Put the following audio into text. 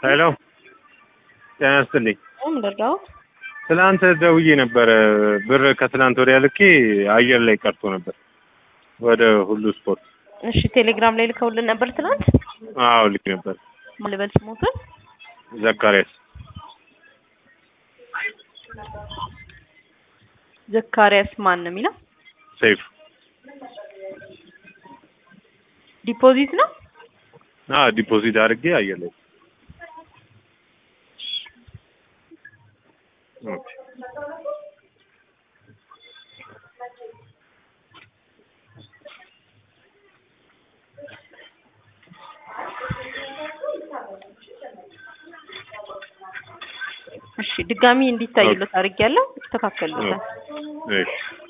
ሄሎ ጤና ይስጥልኝ። ምንድነው? ትናንት ደውዬ ነበር። ብር ከትናንት ወዲያ ልኬ አየር ላይ ቀርቶ ነበር ወደ ሁሉ ስፖርት። እሺ ቴሌግራም ላይ ልከውልን ነበር ትናንት? አዎ ልክ ነበር። ምን ልበል ስሞትን? ዘካሪያስ ዘካሪያስ ማን ነው የሚለው? ሰይፍ ዲፖዚት ነው? ዲፖዚት አድርጌ አየር ላይ እሺ ድጋሚ እንዲታይለት አድርጌያለሁ። ተስተካከለልኝ። እሺ